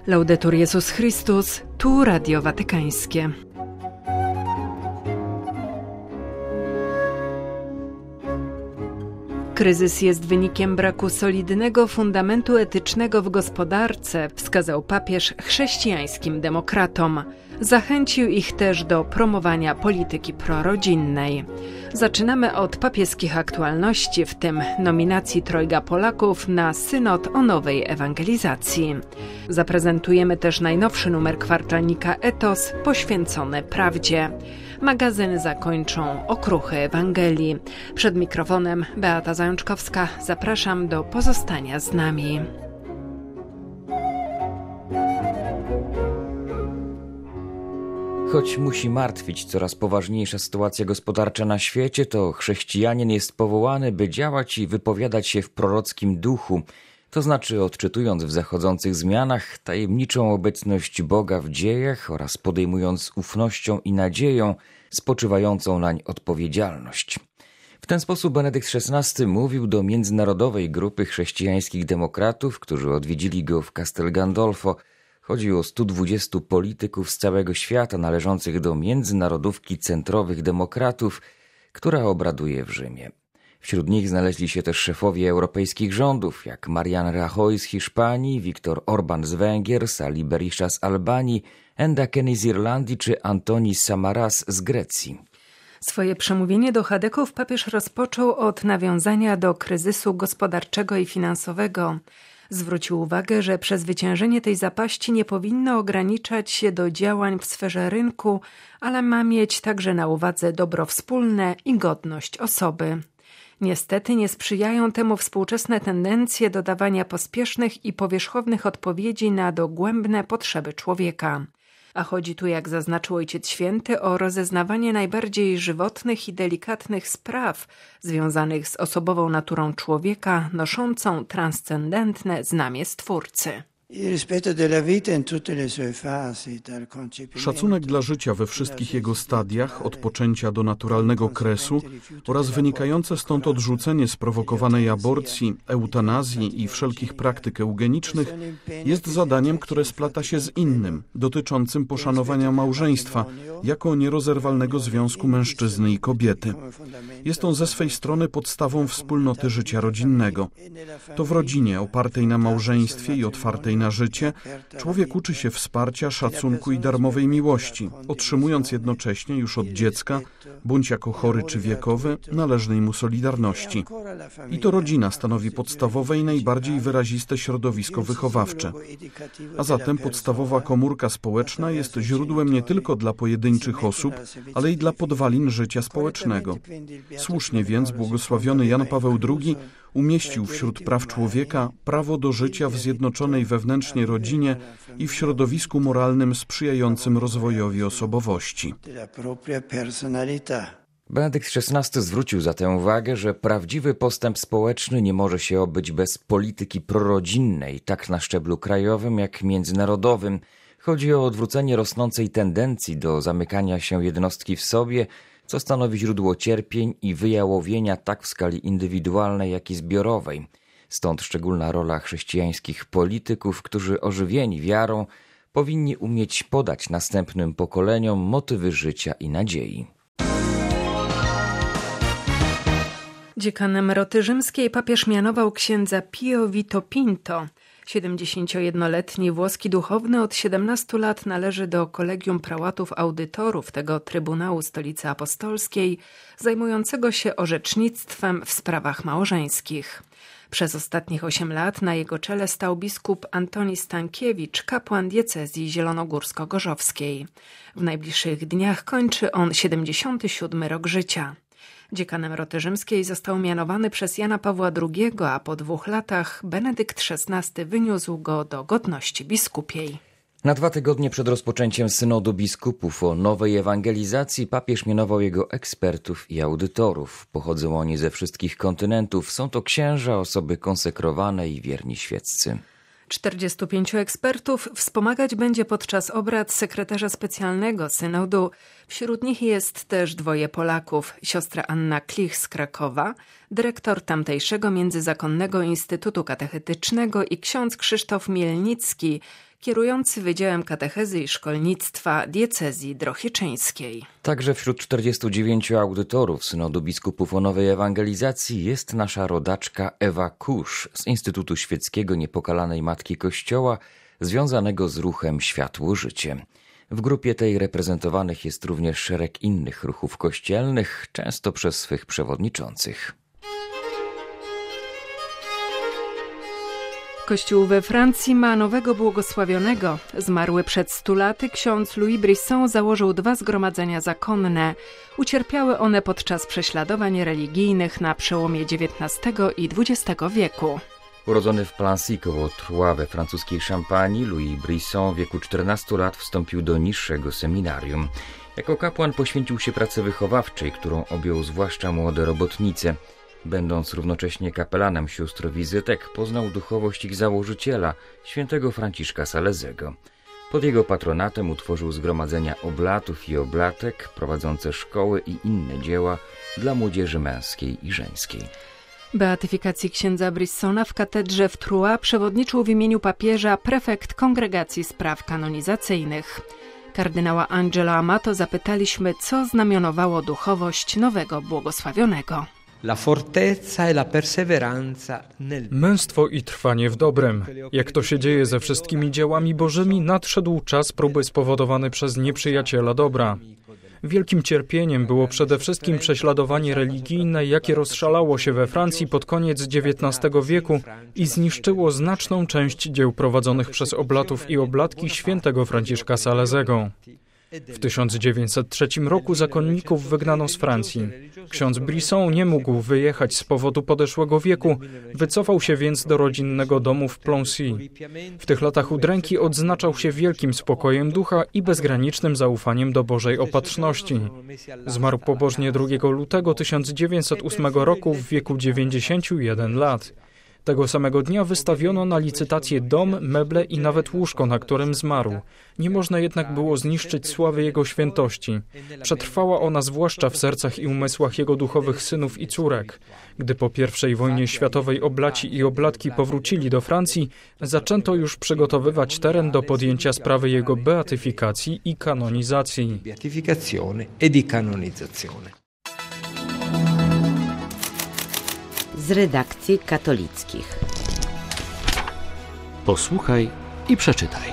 Laudetur Jezus Chrystus, tu Radio Watykańskie. Kryzys jest wynikiem braku solidnego fundamentu etycznego w gospodarce, wskazał papież chrześcijańskim demokratom. Zachęcił ich też do promowania polityki prorodzinnej. Zaczynamy od papieskich aktualności, w tym nominacji trojga Polaków na synod o nowej ewangelizacji. Zaprezentujemy też najnowszy numer kwartalnika Etos poświęcony prawdzie. Magazyn zakończą okruchy Ewangelii. Przed mikrofonem Beata Zajączkowska. Zapraszam do pozostania z nami. Choć musi martwić coraz poważniejsza sytuacja gospodarcza na świecie, to chrześcijanin jest powołany, by działać i wypowiadać się w prorockim duchu, to znaczy odczytując w zachodzących zmianach tajemniczą obecność Boga w dziejach oraz podejmując ufnością i nadzieją spoczywającą nań odpowiedzialność. W ten sposób Benedykt XVI mówił do międzynarodowej grupy chrześcijańskich demokratów, którzy odwiedzili go w Castel Gandolfo. Chodzi o 120 polityków z całego świata należących do międzynarodówki centrowych demokratów, która obraduje w Rzymie. Wśród nich znaleźli się też szefowie europejskich rządów, jak Mariano Rajoy z Hiszpanii, Viktor Orban z Węgier, Sali Berisha z Albanii, Enda Kenny z Irlandii czy Antonis Samaras z Grecji. Swoje przemówienie do chadeków papież rozpoczął od nawiązania do kryzysu gospodarczego i finansowego. Zwrócił uwagę, że przezwyciężenie tej zapaści nie powinno ograniczać się do działań w sferze rynku, ale ma mieć także na uwadze dobro wspólne i godność osoby. Niestety nie sprzyjają temu współczesne tendencje do dawania pospiesznych i powierzchownych odpowiedzi na dogłębne potrzeby człowieka. A chodzi tu, jak zaznaczył Ojciec Święty, o rozeznawanie najbardziej żywotnych i delikatnych spraw związanych z osobową naturą człowieka, noszącą transcendentne znamie Stwórcy. Szacunek dla życia we wszystkich jego stadiach, od poczęcia do naturalnego kresu oraz wynikające stąd odrzucenie sprowokowanej aborcji, eutanazji i wszelkich praktyk eugenicznych jest zadaniem, które splata się z innym, dotyczącym poszanowania małżeństwa jako nierozerwalnego związku mężczyzny i kobiety. Jest on ze swej strony podstawą wspólnoty życia rodzinnego. To w rodzinie opartej na małżeństwie i otwartej na życie człowiek uczy się wsparcia, szacunku i darmowej miłości, otrzymując jednocześnie już od dziecka, bądź jako chory czy wiekowy, należnej mu solidarności. I to rodzina stanowi podstawowe i najbardziej wyraziste środowisko wychowawcze. A zatem podstawowa komórka społeczna jest źródłem nie tylko dla pojedynczych osób, ale i dla podwalin życia społecznego. Słusznie więc błogosławiony Jan Paweł II umieścił wśród praw człowieka prawo do życia w zjednoczonej wewnętrznie rodzinie i w środowisku moralnym sprzyjającym rozwojowi osobowości. Benedykt XVI zwrócił zatem uwagę, że prawdziwy postęp społeczny nie może się obyć bez polityki prorodzinnej, tak na szczeblu krajowym jak międzynarodowym. Chodzi o odwrócenie rosnącej tendencji do zamykania się jednostki w sobie, co stanowi źródło cierpień i wyjałowienia tak w skali indywidualnej, jak i zbiorowej. Stąd szczególna rola chrześcijańskich polityków, którzy ożywieni wiarą powinni umieć podać następnym pokoleniom motywy życia i nadziei. Dziekanem roty rzymskiej papież mianował księdza Pio Vito Pinto. 71-letni włoski duchowny od 17 lat należy do Kolegium Prałatów Audytorów tego Trybunału Stolicy Apostolskiej, zajmującego się orzecznictwem w sprawach małżeńskich. Przez ostatnich 8 lat na jego czele stał biskup Antoni Stankiewicz, kapłan diecezji zielonogórsko-gorzowskiej. W najbliższych dniach kończy on 77 rok życia. Dziekanem roty rzymskiej został mianowany przez Jana Pawła II, a po 2 latach Benedykt XVI wyniósł go do godności biskupiej. Na 2 tygodnie przed rozpoczęciem synodu biskupów o nowej ewangelizacji papież mianował jego ekspertów i audytorów. Pochodzą oni ze wszystkich kontynentów. Są to księża, osoby konsekrowane i wierni świeccy. 45 ekspertów wspomagać będzie podczas obrad sekretarza specjalnego synodu. Wśród nich jest też 2 Polaków, siostra Anna Klich z Krakowa, dyrektor tamtejszego Międzyzakonnego Instytutu Katechetycznego i ksiądz Krzysztof Mielnicki, kierujący Wydziałem Katechezy i Szkolnictwa diecezji drohieczyńskiej. Także wśród 49 audytorów Synodu Biskupów o Nowej Ewangelizacji jest nasza rodaczka Ewa Kusz z Instytutu Świeckiego Niepokalanej Matki Kościoła, związanego z ruchem Światło-Życie. W grupie tej reprezentowanych jest również szereg innych ruchów kościelnych, często przez swych przewodniczących. Kościół we Francji ma nowego błogosławionego. Zmarły przed 100 laty ksiądz Louis Brisson założył 2 zgromadzenia zakonne. Ucierpiały one podczas prześladowań religijnych na przełomie XIX i XX wieku. Urodzony w Plancy koło Troyes we francuskiej Szampanii, Louis Brisson w wieku 14 lat wstąpił do niższego seminarium. Jako kapłan poświęcił się pracy wychowawczej, którą objął zwłaszcza młode robotnice. Będąc równocześnie kapelanem sióstr wizytek, poznał duchowość ich założyciela, świętego Franciszka Salezego. Pod jego patronatem utworzył zgromadzenia oblatów i oblatek, prowadzące szkoły i inne dzieła dla młodzieży męskiej i żeńskiej. Beatyfikacji księdza Brissona w katedrze w Troyes przewodniczył w imieniu papieża prefekt Kongregacji Spraw Kanonizacyjnych. Kardynała Angelo Amato zapytaliśmy, co znamionowało duchowość nowego błogosławionego. Męstwo i trwanie w dobrem. Jak to się dzieje ze wszystkimi dziełami bożymi, nadszedł czas próby spowodowany przez nieprzyjaciela dobra. Wielkim cierpieniem było przede wszystkim prześladowanie religijne, jakie rozszalało się we Francji pod koniec XIX wieku i zniszczyło znaczną część dzieł prowadzonych przez oblatów i oblatki świętego Franciszka Salezego. W 1903 roku zakonników wygnano z Francji. Ksiądz Brisson nie mógł wyjechać z powodu podeszłego wieku, wycofał się więc do rodzinnego domu w Plancy. W tych latach udręki odznaczał się wielkim spokojem ducha i bezgranicznym zaufaniem do Bożej opatrzności. Zmarł pobożnie 2 lutego 1908 roku w wieku 91 lat. Tego samego dnia wystawiono na licytację dom, meble i nawet łóżko, na którym zmarł. Nie można jednak było zniszczyć sławy jego świętości. Przetrwała ona zwłaszcza w sercach i umysłach jego duchowych synów i córek. Gdy po I wojnie światowej oblaci i oblatki powrócili do Francji, zaczęto już przygotowywać teren do podjęcia sprawy jego beatyfikacji i kanonizacji. Z redakcji katolickich. Posłuchaj i przeczytaj.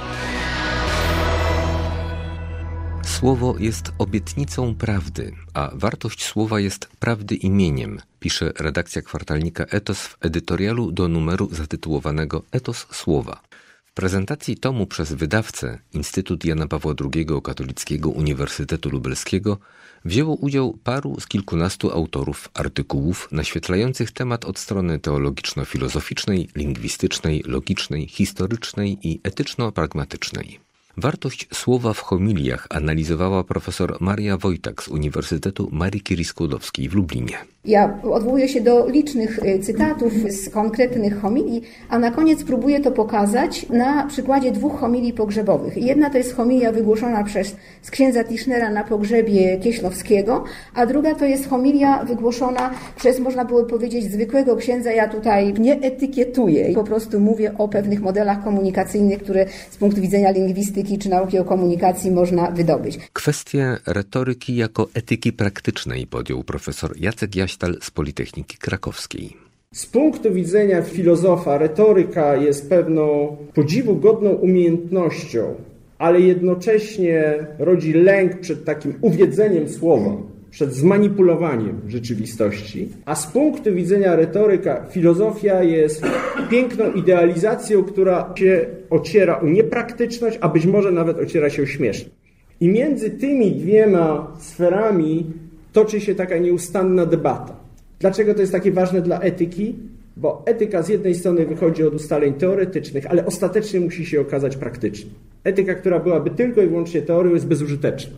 Słowo jest obietnicą prawdy, a wartość słowa jest prawdy imieniem, pisze redakcja kwartalnika Etos w edytorialu do numeru zatytułowanego Etos Słowa. W prezentacji tomu przez wydawcę Instytut Jana Pawła II Katolickiego Uniwersytetu Lubelskiego wzięło udział paru z kilkunastu autorów artykułów naświetlających temat od strony teologiczno-filozoficznej, lingwistycznej, logicznej, historycznej i etyczno-pragmatycznej. Wartość słowa w homiliach analizowała profesor Maria Wojtak z Uniwersytetu Marii Curie-Skłodowskiej w Lublinie. Ja odwołuję się do licznych cytatów z konkretnych homilii, a na koniec próbuję to pokazać na przykładzie 2 homilii pogrzebowych. Jedna to jest homilia wygłoszona przez księdza Tischnera na pogrzebie Kieślowskiego, a druga to jest homilia wygłoszona przez, można było powiedzieć, zwykłego księdza. Ja tutaj nie etykietuję, po prostu mówię o pewnych modelach komunikacyjnych, które z punktu widzenia lingwistyki czy nauki o komunikacji można wydobyć. Kwestię retoryki jako etyki praktycznej podjął profesor Jacek Jaśtal z Politechniki Krakowskiej. Z punktu widzenia filozofa retoryka jest pewną podziwu godną umiejętnością, ale jednocześnie rodzi lęk przed takim uwiedzeniem słowa, przed zmanipulowaniem rzeczywistości. A z punktu widzenia retoryka filozofia jest piękną idealizacją, która się ociera o niepraktyczność, a być może nawet ociera się o śmieszność. I między tymi 2 sferami toczy się taka nieustanna debata. Dlaczego to jest takie ważne dla etyki? Bo etyka z jednej strony wychodzi od ustaleń teoretycznych, ale ostatecznie musi się okazać praktyczna. Etyka, która byłaby tylko i wyłącznie teorią, jest bezużyteczna.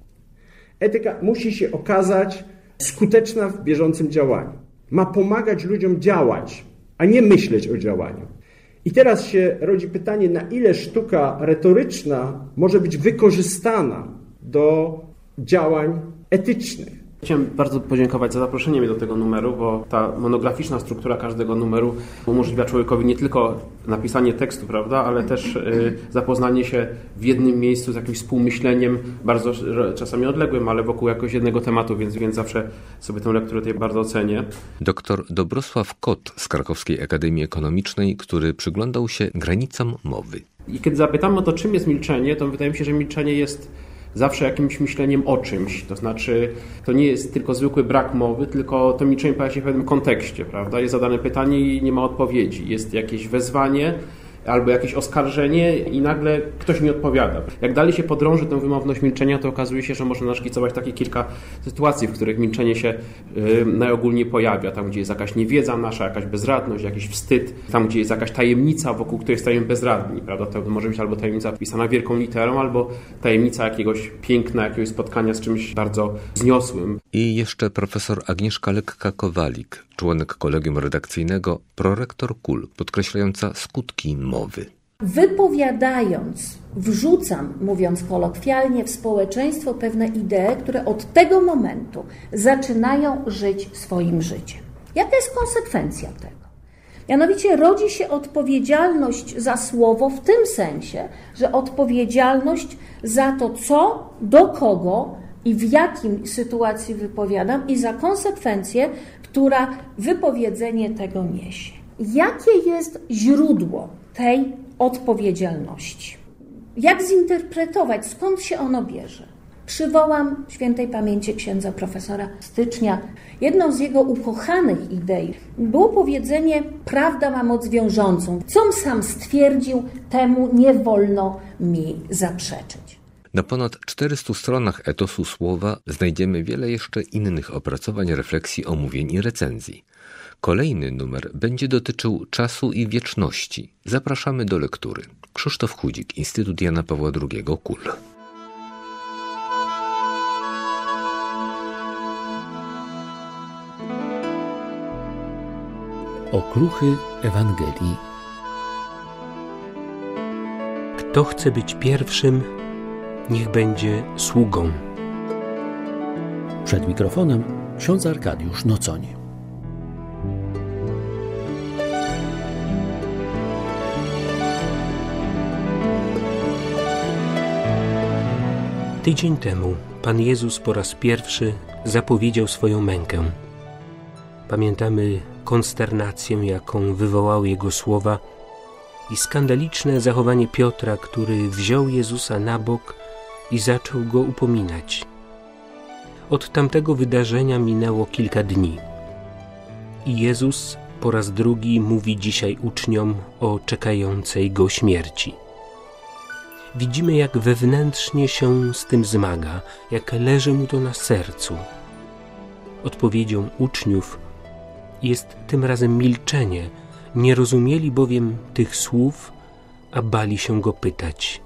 Etyka musi się okazać skuteczna w bieżącym działaniu. Ma pomagać ludziom działać, a nie myśleć o działaniu. I teraz się rodzi pytanie, na ile sztuka retoryczna może być wykorzystana do działań etycznych. Chciałem bardzo podziękować za zaproszenie mnie do tego numeru, bo ta monograficzna struktura każdego numeru umożliwia człowiekowi nie tylko napisanie tekstu, prawda, ale też zapoznanie się w jednym miejscu z jakimś współmyśleniem, bardzo czasami odległym, ale wokół jakiegoś jednego tematu, więc zawsze sobie tę lekturę tutaj bardzo ocenię. Dr Dobrosław Kot z Krakowskiej Akademii Ekonomicznej, który przyglądał się granicom mowy. I kiedy zapytamy o to, czym jest milczenie, to wydaje mi się, że milczenie jest zawsze jakimś myśleniem o czymś. To znaczy, to nie jest tylko zwykły brak mowy, tylko to milczenie pojawia się w pewnym kontekście, prawda? Jest zadane pytanie i nie ma odpowiedzi. Jest jakieś wezwanie albo jakieś oskarżenie i nagle ktoś mi odpowiada. Jak dalej się podrąży tę wymowność milczenia, to okazuje się, że można naszkicować takie kilka sytuacji, w których milczenie się najogólniej pojawia. Tam, gdzie jest jakaś niewiedza nasza, jakaś bezradność, jakiś wstyd. Tam, gdzie jest jakaś tajemnica, wokół której stajemy bezradni. Prawda? To może być albo tajemnica wpisana wielką literą, albo tajemnica jakiegoś piękna, jakiegoś spotkania z czymś bardzo wzniosłym. I jeszcze profesor Agnieszka Lekka-Kowalik, członek kolegium redakcyjnego, prorektor KUL, podkreślająca skutki mowy. Wypowiadając, wrzucam, mówiąc kolokwialnie, w społeczeństwo pewne idee, które od tego momentu zaczynają żyć swoim życiem. Jaka jest konsekwencja tego? Mianowicie rodzi się odpowiedzialność za słowo w tym sensie, że odpowiedzialność za to, co, do kogo i w jakim sytuacji wypowiadam i za konsekwencję, która wypowiedzenie tego niesie. Jakie jest źródło tej odpowiedzialności? Jak zinterpretować? Skąd się ono bierze? Przywołam świętej pamięci księdza profesora Stycznia. Jedną z jego ukochanych idei było powiedzenie: prawda ma moc wiążącą. Com sam stwierdził, temu nie wolno mi zaprzeczyć. Na ponad 400 stronach etosu słowa znajdziemy wiele jeszcze innych opracowań, refleksji, omówień i recenzji. Kolejny numer będzie dotyczył czasu i wieczności. Zapraszamy do lektury. Krzysztof Chudzik, Instytut Jana Pawła II, KUL. Okruchy Ewangelii. Kto chce być pierwszym, niech będzie sługą. Przed mikrofonem ksiądz Arkadiusz Nocoń. Tydzień temu Pan Jezus po raz pierwszy zapowiedział swoją mękę. Pamiętamy konsternację, jaką wywołały Jego słowa i skandaliczne zachowanie Piotra, który wziął Jezusa na bok i zaczął Go upominać. Od tamtego wydarzenia minęło kilka dni. I Jezus po raz drugi mówi dzisiaj uczniom o czekającej Go śmierci. Widzimy, jak wewnętrznie się z tym zmaga, jak leży Mu to na sercu. Odpowiedzią uczniów jest tym razem milczenie. Nie rozumieli bowiem tych słów, a bali się Go pytać.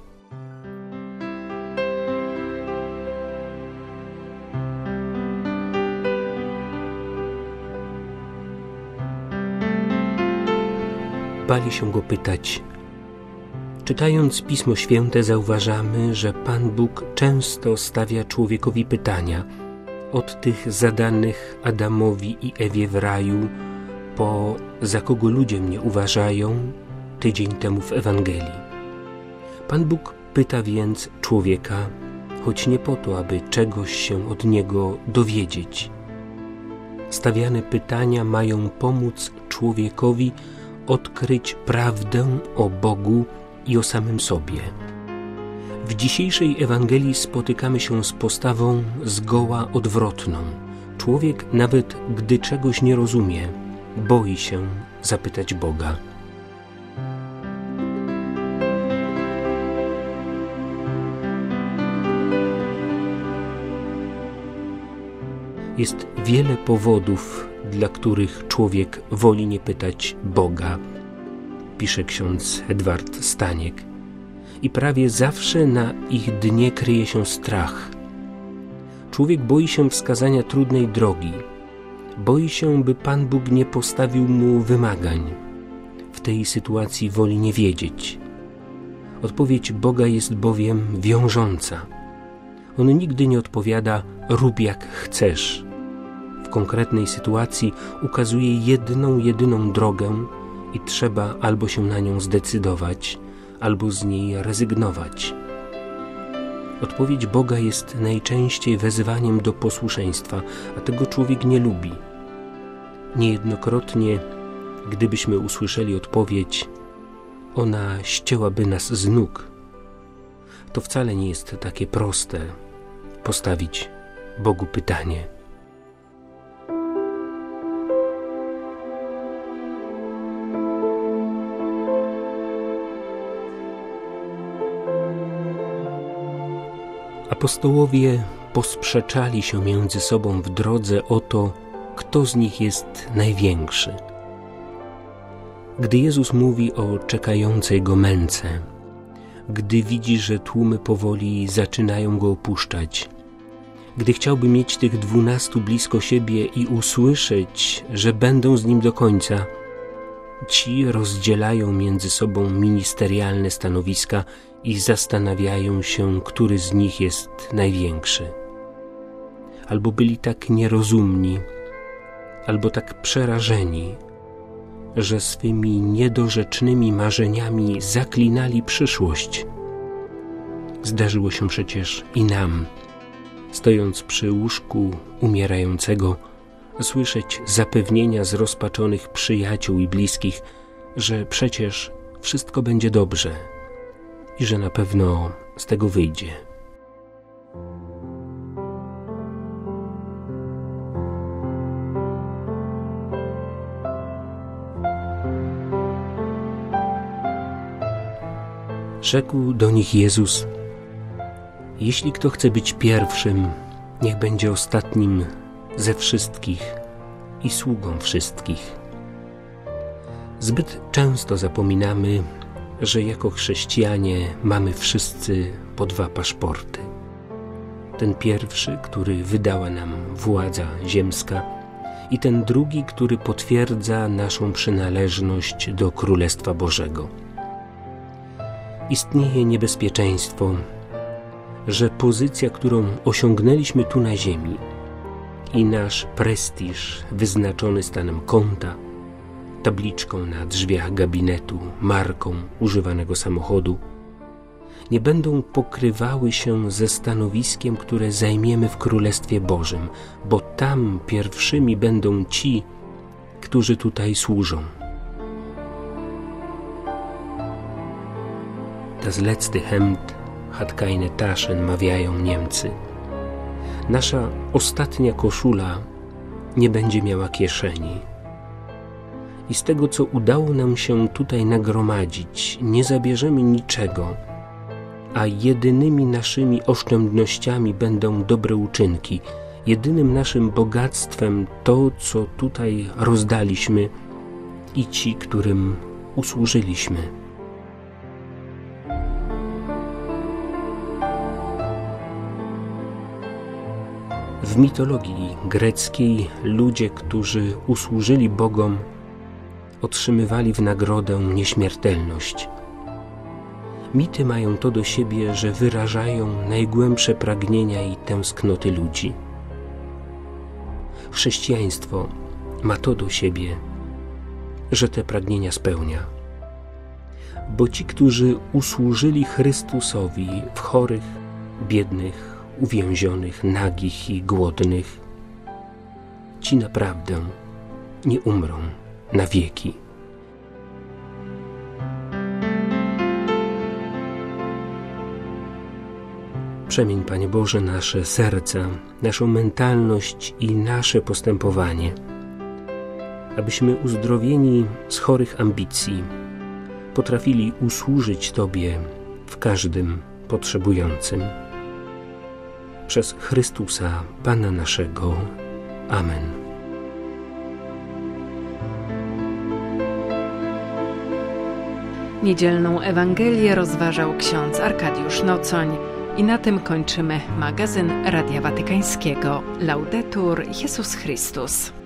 Bali się Go pytać. Czytając Pismo Święte zauważamy, że Pan Bóg często stawia człowiekowi pytania, od tych zadanych Adamowi i Ewie w raju, po za kogo ludzie mnie uważają, tydzień temu w Ewangelii. Pan Bóg pyta więc człowieka, choć nie po to, aby czegoś się od niego dowiedzieć. Stawiane pytania mają pomóc człowiekowi odkryć prawdę o Bogu i o samym sobie. W dzisiejszej Ewangelii spotykamy się z postawą zgoła odwrotną. Człowiek, nawet gdy czegoś nie rozumie, boi się zapytać Boga. Jest wiele powodów, dla których człowiek woli nie pytać Boga, pisze ksiądz Edward Staniek. I prawie zawsze na ich dnie kryje się strach. Człowiek boi się wskazania trudnej drogi. Boi się, by Pan Bóg nie postawił mu wymagań. W tej sytuacji woli nie wiedzieć. Odpowiedź Boga jest bowiem wiążąca. On nigdy nie odpowiada: rób jak chcesz. w konkretnej sytuacji ukazuje jedyną drogę i trzeba albo się na nią zdecydować, albo z niej rezygnować. Odpowiedź Boga jest najczęściej wezwaniem do posłuszeństwa, a tego człowiek nie lubi. Niejednokrotnie, gdybyśmy usłyszeli odpowiedź, ona ścięłaby nas z nóg. To wcale nie jest takie proste postawić Bogu pytanie. Apostołowie posprzeczali się między sobą w drodze o to, kto z nich jest największy. Gdy Jezus mówi o czekającej Go męce, gdy widzi, że tłumy powoli zaczynają Go opuszczać, gdy chciałby mieć tych 12 blisko siebie i usłyszeć, że będą z Nim do końca, ci rozdzielają między sobą ministerialne stanowiska i zastanawiają się, który z nich jest największy. Albo byli tak nierozumni, albo tak przerażeni, że swymi niedorzecznymi marzeniami zaklinali przyszłość. Zdarzyło się przecież i nam, stojąc przy łóżku umierającego, słyszeć zapewnienia zrozpaczonych przyjaciół i bliskich, że przecież wszystko będzie dobrze i że na pewno z tego wyjdzie. Rzekł do nich Jezus: jeśli kto chce być pierwszym, niech będzie ostatnim ze wszystkich i sługą wszystkich. Zbyt często zapominamy, że jako chrześcijanie mamy wszyscy po 2 paszporty. Ten pierwszy, który wydała nam władza ziemska, i ten drugi, który potwierdza naszą przynależność do Królestwa Bożego. Istnieje niebezpieczeństwo, że pozycja, którą osiągnęliśmy tu na ziemi, i nasz prestiż wyznaczony stanem konta, tabliczką na drzwiach gabinetu, marką używanego samochodu, nie będą pokrywały się ze stanowiskiem, które zajmiemy w Królestwie Bożym, bo tam pierwszymi będą ci, którzy tutaj służą. Das letzte Hemd hat keine Taschen, mawiają Niemcy. Nasza ostatnia koszula nie będzie miała kieszeni. I z tego, co udało nam się tutaj nagromadzić, nie zabierzemy niczego, a jedynymi naszymi oszczędnościami będą dobre uczynki. Jedynym naszym bogactwem to, co tutaj rozdaliśmy i ci, którym usłużyliśmy. W mitologii greckiej ludzie, którzy usłużyli Bogom, otrzymywali w nagrodę nieśmiertelność. Mity mają to do siebie, że wyrażają najgłębsze pragnienia i tęsknoty ludzi. Chrześcijaństwo ma to do siebie, że te pragnienia spełnia. Bo ci, którzy usłużyli Chrystusowi w chorych, biednych, uwięzionych, nagich i głodnych, ci naprawdę nie umrą na wieki. Przemień, Panie Boże, nasze serca, naszą mentalność i nasze postępowanie, abyśmy uzdrowieni z chorych ambicji potrafili usłużyć Tobie w każdym potrzebującym. Przez Chrystusa, Pana naszego. Amen. Niedzielną Ewangelię rozważał ksiądz Arkadiusz Nocoń. I na tym kończymy magazyn Radia Watykańskiego. Laudetur Jezus Chrystus.